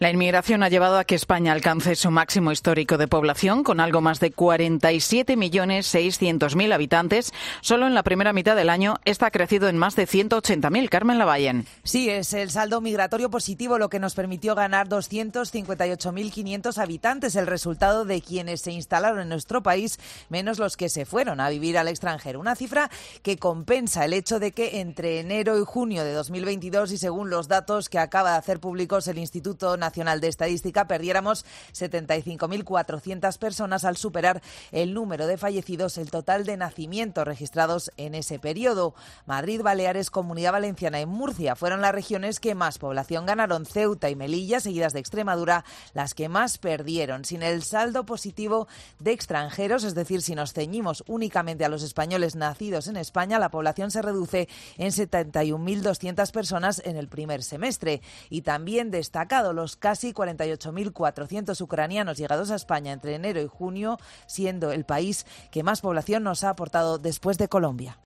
La inmigración ha llevado a que España alcance su máximo histórico de población, con algo más de 47.600.000 habitantes. Solo en la primera mitad del año, esta ha crecido en más de 180.000. Carmen Lavallén. Sí, es el saldo migratorio positivo lo que nos permitió ganar 258.500 habitantes, el resultado de quienes se instalaron en nuestro país, menos los que se fueron a vivir al extranjero. Una cifra que compensa el hecho de que entre enero y junio de 2022, y según los datos que acaba de hacer públicos el Instituto Nacional de Estadística, perdiéramos 75.400 personas al superar el número de fallecidos, el total de nacimientos registrados en ese periodo. Madrid, Baleares, Comunidad Valenciana y Murcia fueron las regiones que más población ganaron. Ceuta y Melilla, seguidas de Extremadura, las que más perdieron. Sin el saldo positivo de extranjeros, es decir, si nos ceñimos únicamente a los españoles nacidos en España, la población se reduce en 71.200 personas en el primer semestre. Y también destacado los casi 48.400 ucranianos llegados a España entre enero y junio, siendo el país que más población nos ha aportado después de Colombia.